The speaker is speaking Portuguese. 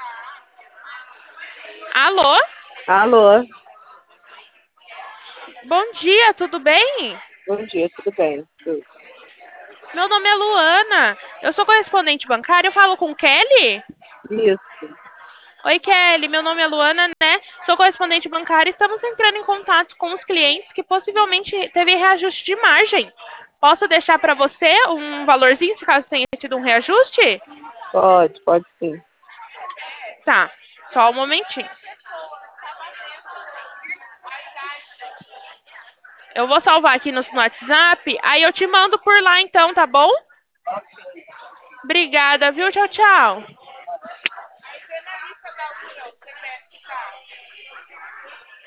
Alô? Alô, Bom dia, tudo bem? bom dia, tudo bem? Meu nome é Luana. Eu sou correspondente bancária. Eu falo com Kelly? Isso, Oi, Kelly. Meu nome é Luana, né? Sou correspondente bancária. Estamos entrando em contato com os clientes que possivelmente teve reajuste de margem. Posso deixar para você um valorzinho se caso tenha tido um reajuste? pode sim. Tá. Só um momentinho. Eu vou salvar aqui no WhatsApp. Aí eu te mando por lá então, tá bom? Obrigada, viu? Tchau, tchau.